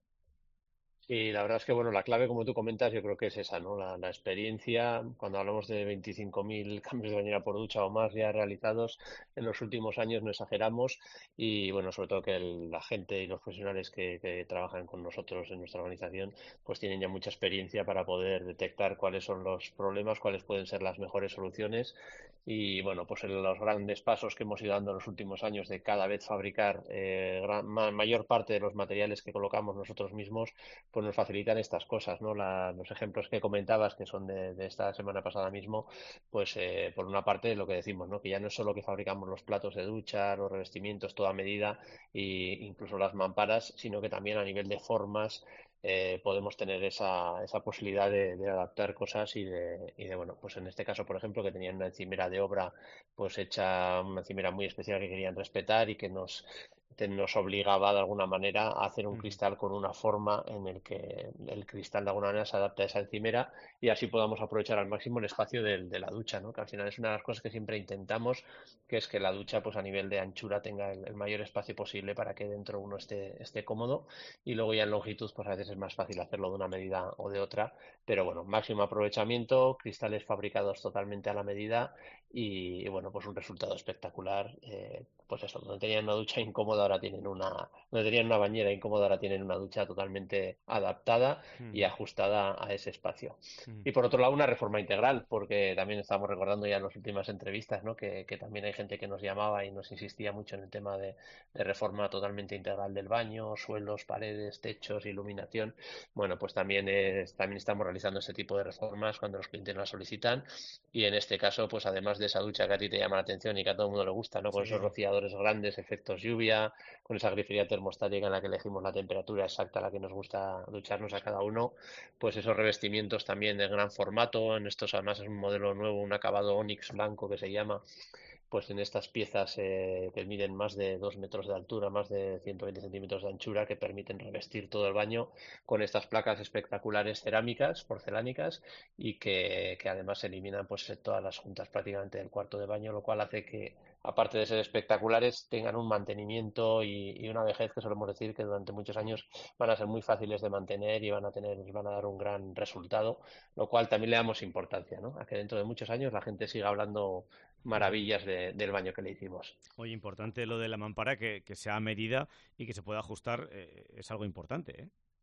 Y la verdad es que, bueno, la clave, como tú comentas, yo creo que es esa, ¿no? La, la experiencia, cuando hablamos de veinticinco mil cambios de bañera por ducha o más ya realizados en los últimos años, no exageramos. Y, bueno, sobre todo que el- la gente y los profesionales que, que trabajan con nosotros en nuestra organización, pues tienen ya mucha experiencia para poder detectar cuáles son los problemas, cuáles pueden ser las mejores soluciones. Y, bueno, pues en los grandes pasos que hemos ido dando en los últimos años de cada vez fabricar eh, gran- ma- mayor parte de los materiales que colocamos nosotros mismos, pues nos facilitan estas cosas, ¿no? La- los ejemplos que comentabas, que son de, de esta semana pasada mismo, pues eh, por una parte lo que decimos, ¿no? Que ya no es solo que fabricamos los platos de ducha, los revestimientos, toda medida, e incluso las mamparas, sino que también a nivel de formas eh, podemos tener esa, esa posibilidad de, de adaptar cosas y de, y de, bueno, pues en este caso, por ejemplo, que tenían una encimera de obra, pues hecha una encimera muy especial que querían respetar y que nos te- nos obligaba de alguna manera a hacer un Ujú. cristal con una forma en el que el cristal de alguna manera se adapte a esa encimera y así podamos aprovechar al máximo el espacio del- de, la ducha, ¿no? Que al final es una de las cosas que siempre intentamos, que es que la ducha, pues a nivel de anchura tenga el, el mayor espacio posible para que dentro uno esté, esté cómodo y luego ya en longitud, pues a veces es más fácil hacerlo de una medida o de otra, pero bueno, máximo aprovechamiento, cristales fabricados totalmente a la medida y, y, bueno, pues un resultado espectacular. Eh, pues eso, donde tenían una ducha incómoda ahora tienen una, donde tenían una bañera incómoda ahora tienen una ducha totalmente adaptada y Ujú. ajustada a ese espacio. Ujú. Y por otro lado, una reforma integral, porque también estamos recordando ya en las últimas entrevistas, ¿no? Que, que también hay gente que nos llamaba y nos insistía mucho en el tema de, de reforma totalmente integral del baño, suelos, paredes, techos, iluminación. Bueno, pues también, es, también estamos realizando ese tipo de reformas cuando los clientes las solicitan y en este caso, pues además de esa ducha que a ti te llama la atención y que a todo el mundo le gusta, ¿no? Con esos Sí. rociadores grandes, efectos lluvia, con esa grifería termostática en la que elegimos la temperatura exacta a la que nos gusta ducharnos a cada uno, pues esos revestimientos también de gran formato, en estos además es un modelo nuevo, un acabado Onyx blanco que se llama, pues en estas piezas eh, que miden más de dos metros de altura, más de ciento veinte centímetros de anchura, que permiten revestir todo el baño con estas placas espectaculares cerámicas, porcelánicas, y que, que además eliminan pues todas las juntas prácticamente del cuarto de baño, lo cual hace que, aparte de ser espectaculares, tengan un mantenimiento y, y una vejez que solemos decir que durante muchos años van a ser muy fáciles de mantener y van a tener, van a dar un gran resultado, lo cual también le damos importancia, ¿no? A que dentro de muchos años la gente siga hablando maravillas de, del baño que le hicimos. Oye, importante lo de la mampara, que, que sea a medida y que se pueda ajustar, eh, es algo importante, ¿eh?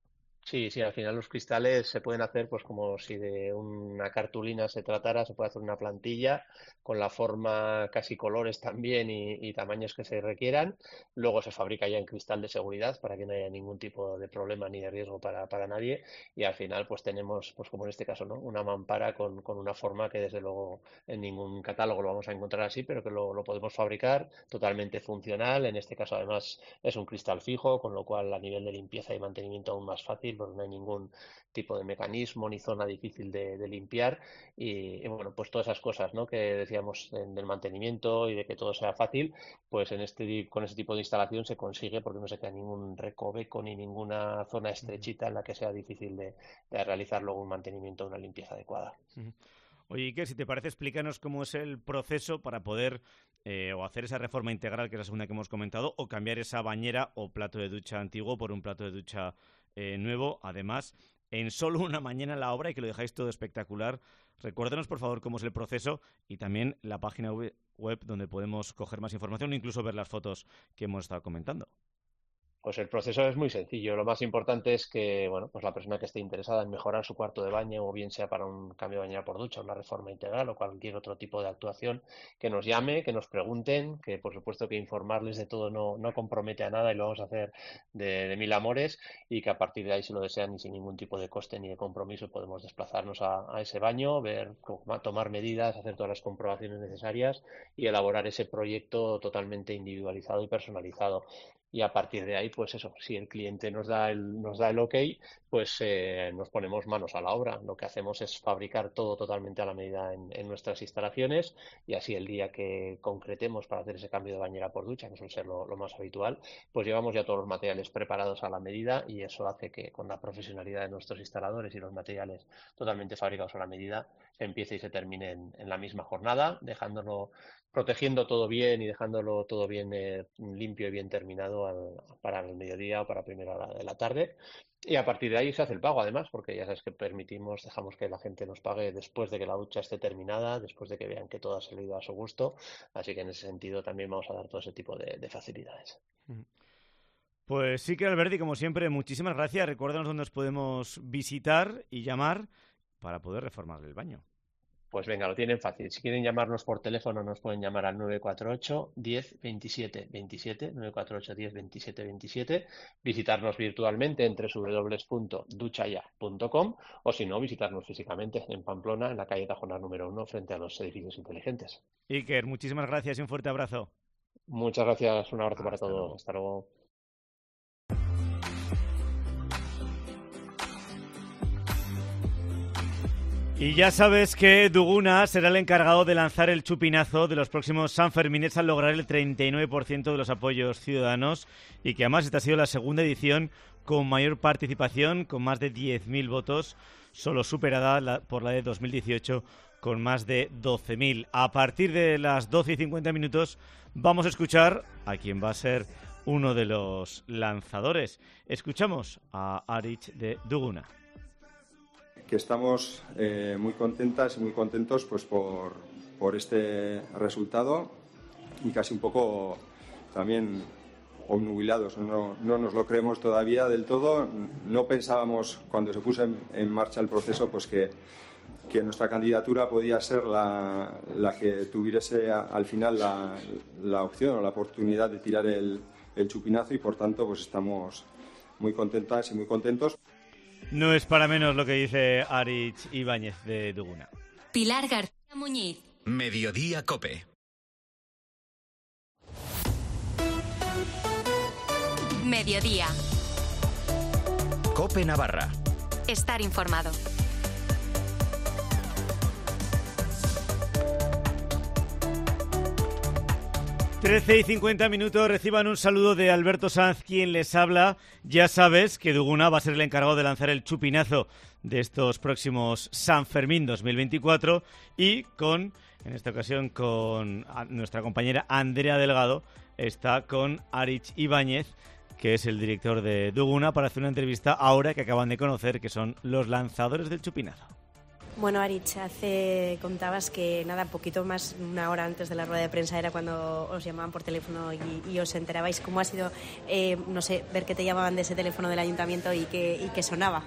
Sí, sí, al final los cristales se pueden hacer pues como si de una cartulina se tratara, se puede hacer una plantilla con la forma, casi colores también y, y tamaños que se requieran. Luego se fabrica ya en cristal de seguridad para que no haya ningún tipo de problema ni de riesgo para, para nadie. Y al final pues tenemos, pues como en este caso, ¿no? Una mampara con, con una forma que desde luego en ningún catálogo lo vamos a encontrar así, pero que lo, lo podemos fabricar totalmente funcional. En este caso además es un cristal fijo, con lo cual a nivel de limpieza y mantenimiento aún más fácil, porque no hay ningún tipo de mecanismo ni zona difícil de, de limpiar y, y bueno, pues todas esas cosas, ¿no? Que decíamos en, del mantenimiento y de que todo sea fácil, pues en este con este tipo de instalación se consigue porque no se queda ningún recoveco ni ninguna zona estrechita en la que sea difícil de, de realizar luego un mantenimiento o una limpieza adecuada. Uh-huh. Oye, Iker, si te parece, explícanos cómo es el proceso para poder eh, o hacer esa reforma integral, que es la segunda que hemos comentado, o cambiar esa bañera o plato de ducha antiguo por un plato de ducha eh, nuevo. Además, en solo una mañana la obra y que lo dejáis todo espectacular. Recuérdenos, por favor, cómo es el proceso y también la página web donde podemos coger más información o incluso ver las fotos que hemos estado comentando. Pues el proceso es muy sencillo. Lo más importante es que, bueno, pues la persona que esté interesada en mejorar su cuarto de baño, o bien sea para un cambio de bañera por ducha, una reforma integral o cualquier otro tipo de actuación, que nos llame, que nos pregunten, que por supuesto que informarles de todo no, no compromete a nada y lo vamos a hacer de, de mil amores, y que a partir de ahí, si lo desean y sin ningún tipo de coste ni de compromiso, podemos desplazarnos a, a ese baño, ver, tomar medidas, hacer todas las comprobaciones necesarias y elaborar ese proyecto totalmente individualizado y personalizado. Y a partir de ahí, pues eso, si el cliente nos da el, nos da el ok, pues eh, nos ponemos manos a la obra. Lo que hacemos es fabricar todo totalmente a la medida en, en nuestras instalaciones, y así el día que concretemos para hacer ese cambio de bañera por ducha, que suele ser lo, lo más habitual, pues llevamos ya todos los materiales preparados a la medida, y eso hace que con la profesionalidad de nuestros instaladores y los materiales totalmente fabricados a la medida, se empiece y se termine en, en la misma jornada, dejándolo, protegiendo todo bien y dejándolo todo bien eh, limpio y bien terminado al, para el mediodía o para primera hora de la tarde. Y a partir de ahí se hace el pago, además, porque ya sabes que permitimos, dejamos que la gente nos pague después de que la ducha esté terminada, después de que vean que todo ha salido a su gusto. Así que en ese sentido también vamos a dar todo ese tipo de, de facilidades. Pues sí, que Alberti, como siempre, muchísimas gracias. Recuérdanos dónde nos podemos visitar y llamar para poder reformar el baño. Pues venga, lo tienen fácil. Si quieren llamarnos por teléfono, nos pueden llamar al nueve cuatro ocho, diez, veintisiete, veintisiete, nueve cuatro ocho, diez, veintisiete, veintisiete, visitarnos virtualmente en doble u doble u doble u punto duchaya punto com, o si no, visitarnos físicamente en Pamplona, en la calle Tajonar número uno, frente a los edificios inteligentes. Iker, muchísimas gracias y un fuerte abrazo. Muchas gracias, un abrazo para todos. Hasta luego. Y ya sabes que Duguna será el encargado de lanzar el chupinazo de los próximos Sanfermines al lograr el treinta y nueve por ciento de los apoyos ciudadanos, y que además esta ha sido la segunda edición con mayor participación, con más de diez mil votos, solo superada la, por la de dos mil dieciocho con más de doce mil. A partir de las doce y cincuenta minutos vamos a escuchar a quien va a ser uno de los lanzadores. Escuchamos a Arich de Duguna. Que estamos eh, muy contentas y muy contentos pues por, por este resultado, y casi un poco también obnubilados, no, no nos lo creemos todavía del todo. No pensábamos cuando se puso en, en marcha el proceso pues que, que nuestra candidatura podía ser la, la que tuviese a, al final la, la opción o la oportunidad de tirar el, el chupinazo, y por tanto pues estamos muy contentas y muy contentos. No es para menos lo que dice Arich Ibáñez de Duguna. Pilar García Muñiz. Mediodía Cope. Mediodía. Cope Navarra. Estar informado. trece y cincuenta minutos, reciban un saludo de Alberto Sanz, quien les habla. Ya sabes que Duguna va a ser el encargado de lanzar el chupinazo de estos próximos San Fermín dos mil veinticuatro, y con, en esta ocasión, con nuestra compañera Andrea Delgado, está con Arich Ibáñez, que es el director de Duguna, para hacer una entrevista ahora que acaban de conocer que son los lanzadores del chupinazo. Bueno, Aritz, hace contabas que nada, poquito más, una hora antes de la rueda de prensa era cuando os llamaban por teléfono y, y os enterabais. ¿Cómo ha sido, eh, no sé, ver que te llamaban de ese teléfono del ayuntamiento y que, y que sonaba?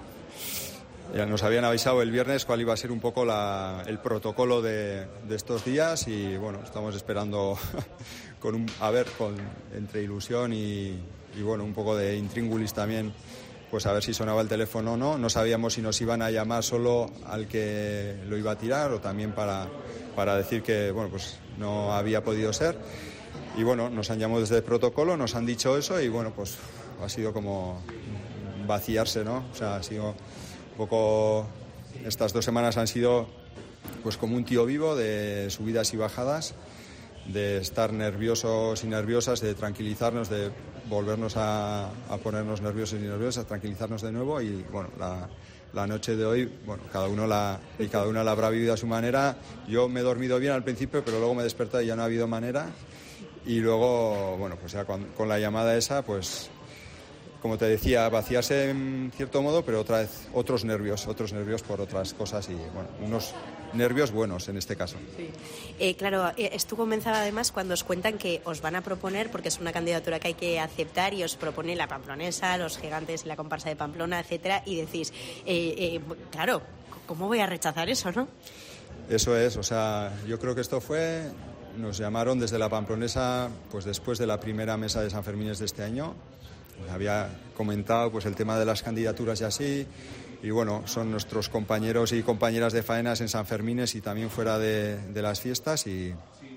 Ya nos habían avisado el viernes cuál iba a ser un poco la, el protocolo de, de estos días y bueno, estamos esperando con un, a ver, con, entre ilusión y, y bueno, un poco de intríngulis también, pues a ver si sonaba el teléfono o no. No sabíamos si nos iban a llamar solo al que lo iba a tirar o también para, para decir que bueno, pues no había podido ser. Y bueno, nos han llamado desde el protocolo, nos han dicho eso y bueno, pues ha sido como vaciarse, ¿no? O sea, ha sido un poco... Estas dos semanas han sido pues como un tío vivo de subidas y bajadas, de estar nerviosos y nerviosas, de tranquilizarnos, de volvernos a, a ponernos nerviosos y nerviosas, a tranquilizarnos de nuevo y bueno, la, la noche de hoy, bueno, cada uno la y cada uno la habrá vivido a su manera. Yo me he dormido bien al principio, pero luego me he despertado y ya no ha habido manera. Y luego, bueno, pues ya con, con la llamada esa, pues como te decía, vaciarse en cierto modo, pero otra vez otros nervios, otros nervios por otras cosas y bueno, unos nervios buenos en este caso. Sí. Eh, claro, esto comenzaba además cuando os cuentan que os van a proponer, porque es una candidatura que hay que aceptar y os propone la Pamplonesa, los Gigantes y la comparsa de Pamplona, etcétera, y decís, eh, eh, claro, ¿cómo voy a rechazar eso, no? Eso es, o sea, yo creo que esto fue, nos llamaron desde la Pamplonesa, pues después de la primera mesa de San Fermines de este año. Había comentado pues el tema de las candidaturas y así, y bueno, son nuestros compañeros y compañeras de faenas en San Fermines y también fuera de, de las fiestas y,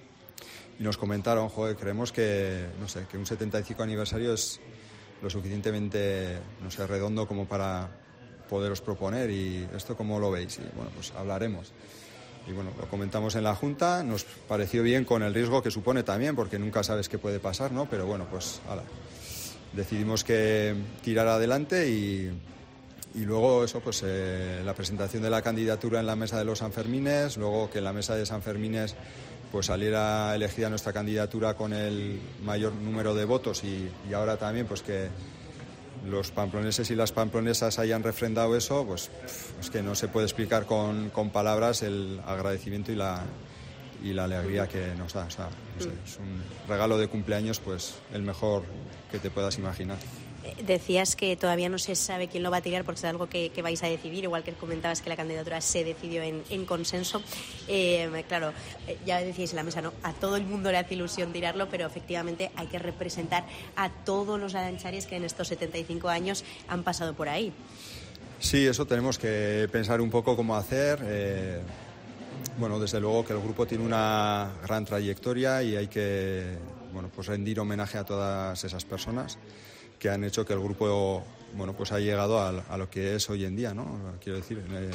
y nos comentaron, joder, creemos que, no sé, que un setenta y cinco aniversario es lo suficientemente, no sé, redondo como para poderos proponer y esto cómo lo veis, y bueno, pues hablaremos. Y bueno, lo comentamos en la Junta, nos pareció bien con el riesgo que supone también, porque nunca sabes qué puede pasar, ¿no? Pero bueno, pues ala. Decidimos que tirar adelante y, y luego eso, pues eh, la presentación de la candidatura en la mesa de los Sanfermines, luego que en la mesa de Sanfermines pues saliera elegida nuestra candidatura con el mayor número de votos y, y ahora también pues que los pamploneses y las pamplonesas hayan refrendado eso, pues es que no se puede explicar con, con palabras el agradecimiento y la y la alegría que nos da. O sea, no sé, es un regalo de cumpleaños, pues el mejor que te puedas imaginar. Decías que todavía no se sabe quién lo va a tirar porque es algo que, que vais a decidir, igual que comentabas que la candidatura se decidió en, en consenso. Eh, claro, ya decíais en la mesa, ¿no? A todo el mundo le hace ilusión tirarlo, pero efectivamente hay que representar a todos los arancharis que en estos setenta y cinco años han pasado por ahí. Sí, eso tenemos que pensar un poco cómo hacer. Eh, bueno, desde luego que el grupo tiene una gran trayectoria y hay que, bueno, pues rendir homenaje a todas esas personas que han hecho que el grupo, bueno, pues ha llegado a, a lo que es hoy en día, ¿no? Quiero decir, eh,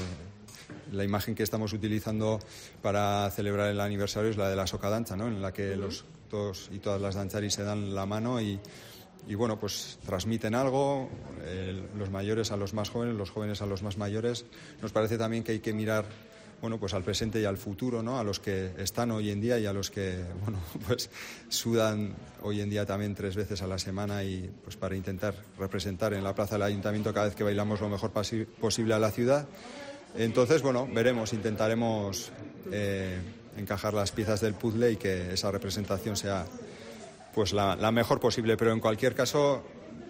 la imagen que estamos utilizando para celebrar el aniversario es la de la soca danza, ¿no? En la que los todos y todas las dancharis se dan la mano y, y bueno, pues transmiten algo, eh, los mayores a los más jóvenes, los jóvenes a los más mayores. Nos parece también que hay que mirar, bueno, pues al presente y al futuro, ¿no? A los que están hoy en día y a los que, bueno, pues sudan hoy en día también tres veces a la semana y pues para intentar representar en la plaza del Ayuntamiento cada vez que bailamos lo mejor pasi- posible a la ciudad. Entonces, bueno, veremos, intentaremos eh, encajar las piezas del puzzle y que esa representación sea pues la, la mejor posible, pero en cualquier caso,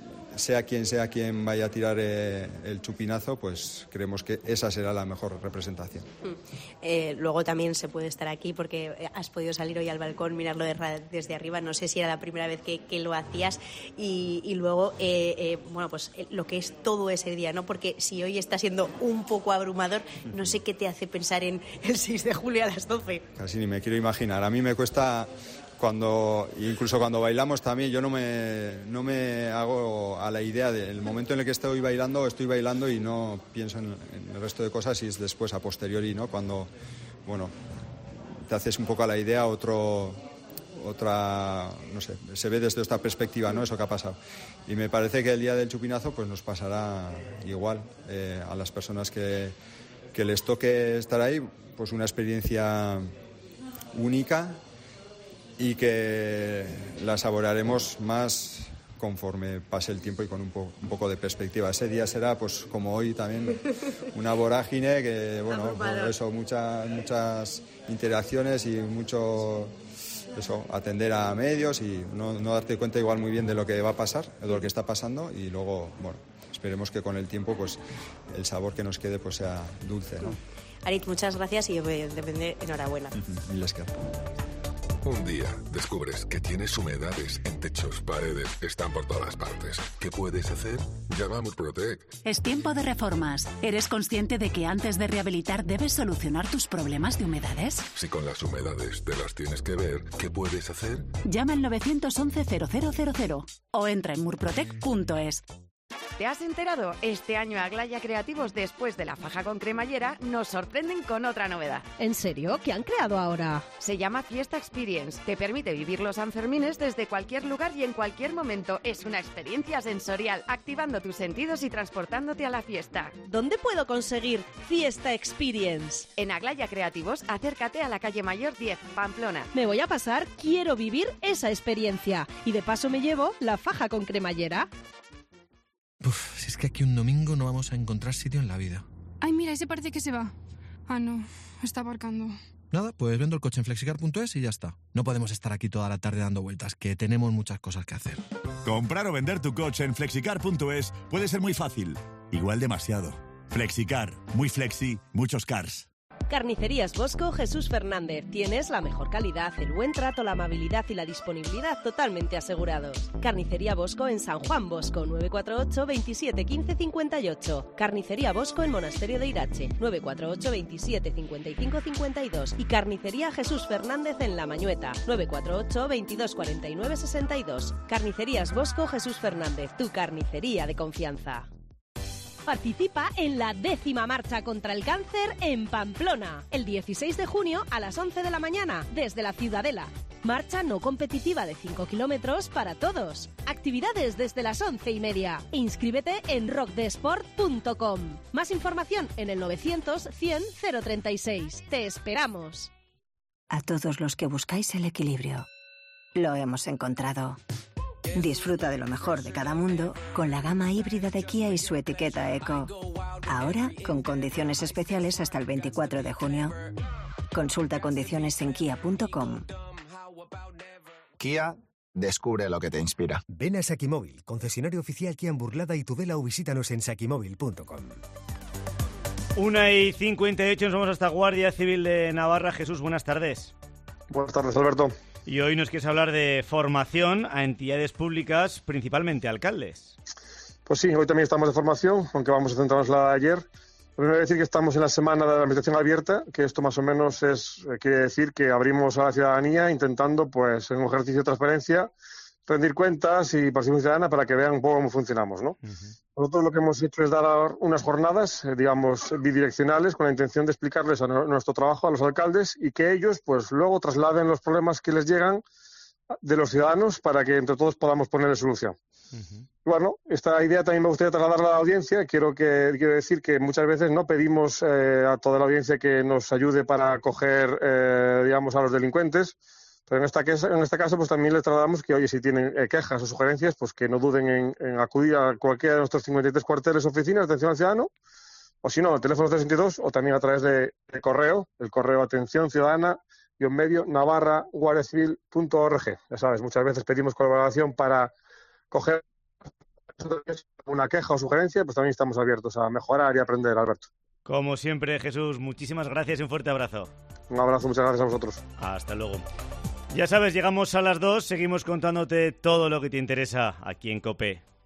sea quien sea quien vaya a tirar eh, el chupinazo, pues creemos que esa será la mejor representación. Eh, luego también se puede estar aquí porque has podido salir hoy al balcón, mirarlo de, desde arriba. No sé si era la primera vez que, que lo hacías y, y luego, eh, eh, bueno, pues lo que es todo ese día, ¿no? Porque si hoy está siendo un poco abrumador, no sé qué te hace pensar en el seis de julio a las doce. Casi ni me quiero imaginar. A mí me cuesta... Cuando, incluso cuando bailamos también, yo no me, no me hago a la idea del momento en el que estoy bailando, estoy bailando y no pienso en, en el resto de cosas y es después, a posteriori, ¿no? Cuando, bueno, te haces un poco a la idea, otro, otra, no sé, se ve desde esta perspectiva, ¿no? Eso que ha pasado. Y me parece que el día del chupinazo, pues nos pasará igual eh, a las personas que, que les toque estar ahí, pues una experiencia única y que la saborearemos más conforme pase el tiempo y con un, po- un poco de perspectiva. Ese día será, pues como hoy también, una vorágine que, bueno, por eso, muchas, muchas interacciones y mucho, eso, atender a medios y no, no darte cuenta igual muy bien de lo que va a pasar, de lo que está pasando, y luego, bueno, esperemos que con el tiempo, pues el sabor que nos quede pues sea dulce, ¿no? Aritz, muchas gracias y depende, enhorabuena. Mil esker. Un día descubres que tienes humedades en techos, paredes, están por todas partes. ¿Qué puedes hacer? Llama a Murprotec. Es tiempo de reformas. ¿Eres consciente de que antes de rehabilitar debes solucionar tus problemas de humedades? Si con las humedades te las tienes que ver, ¿qué puedes hacer? Llama al nueve once cero cero cero cero o entra en murprotec punto es. ¿Te has enterado? Este año Aglaya Creativos, después de la faja con cremallera, nos sorprenden con otra novedad. ¿En serio? ¿Qué han creado ahora? Se llama Fiesta Experience. Te permite vivir los Sanfermines desde cualquier lugar y en cualquier momento. Es una experiencia sensorial, activando tus sentidos y transportándote a la fiesta. ¿Dónde puedo conseguir Fiesta Experience? En Aglaya Creativos, acércate a la calle Mayor diez, Pamplona. Me voy a pasar, quiero vivir esa experiencia. Y de paso me llevo la faja con cremallera. Uf, si es que aquí un domingo no vamos a encontrar sitio en la vida. Ay, mira, ese parece que se va. Ah, no, está aparcando. Nada, pues vendo el coche en flexicar punto es y ya está. No podemos estar aquí toda la tarde dando vueltas, que tenemos muchas cosas que hacer. Comprar o vender tu coche en flexicar punto es puede ser muy fácil, igual demasiado. Flexicar, muy flexi, muchos cars. Carnicerías Bosco Jesús Fernández. Tienes la mejor calidad, el buen trato, la amabilidad y la disponibilidad totalmente asegurados. Carnicería Bosco en San Juan Bosco, nueve cuatro ocho, veintisiete, quince, cincuenta y ocho. Carnicería Bosco en Monasterio de Irache, nueve cuatro ocho, veintisiete, cincuenta y cinco, cincuenta y dos. Y Carnicería Jesús Fernández en La Mañueta, nueve cuatro ocho, veintidós, cuarenta y nueve, sesenta y dos. Carnicerías Bosco Jesús Fernández, tu carnicería de confianza. Participa en la décima marcha contra el cáncer en Pamplona, el dieciséis de junio a las once de la mañana, desde la Ciudadela. Marcha no competitiva de cinco kilómetros para todos. Actividades desde las once y media. Inscríbete en rock de sport punto com. Más información en el novecientos, cien, cero treinta y seis. Te esperamos. A todos los que buscáis el equilibrio, lo hemos encontrado. Disfruta de lo mejor de cada mundo con la gama híbrida de Kia y su etiqueta Eco. Ahora con condiciones especiales hasta el veinticuatro de junio. Consulta condiciones en kia punto com. Kia, descubre lo que te inspira. Ven a Sakimóvil, concesionario oficial Kia en Burlada y Tudela, o visítanos en sakimóvil punto com. Una y cincuenta y ocho, nos vamos hasta Guardia Civil de Navarra. Jesús, buenas tardes. Buenas tardes, Alberto. Y hoy nos quieres hablar de formación a entidades públicas, principalmente alcaldes. Pues sí, hoy también estamos de formación, aunque vamos a centrarnos la de ayer. Primero decir que estamos en la semana de la administración abierta, que esto más o menos es quiere decir que abrimos a la ciudadanía intentando, pues, en un ejercicio de transparencia, rendir cuentas y participación ciudadana para que vean un poco cómo funcionamos, ¿no? Uh-huh. Nosotros lo que hemos hecho es dar unas jornadas, eh, digamos, bidireccionales, con la intención de explicarles a no, nuestro trabajo a los alcaldes y que ellos, pues, luego trasladen los problemas que les llegan de los ciudadanos para que entre todos podamos ponerle solución. Uh-huh. Bueno, esta idea también me gustaría trasladarla a la audiencia. Quiero que quiero decir que muchas veces no pedimos eh, a toda la audiencia que nos ayude para coger, eh, digamos, a los delincuentes. Pero en, esta, en este caso, pues también les trasladamos que, oye, si tienen eh, quejas o sugerencias, pues que no duden en, en acudir a cualquiera de nuestros cincuenta y tres cuarteles o oficinas de atención al ciudadano, o si no, al teléfono trescientos sesenta y dos, o también a través de, de correo, el correo atención ciudadana, guión medio, navarra, guardia civil punto org. Ya sabes, muchas veces pedimos colaboración para coger una queja o sugerencia, pues también estamos abiertos a mejorar y aprender, Alberto. Como siempre, Jesús, muchísimas gracias y un fuerte abrazo. Un abrazo, muchas gracias a vosotros. Hasta luego. Ya sabes, llegamos a las dos, seguimos contándote todo lo que te interesa aquí en COPE.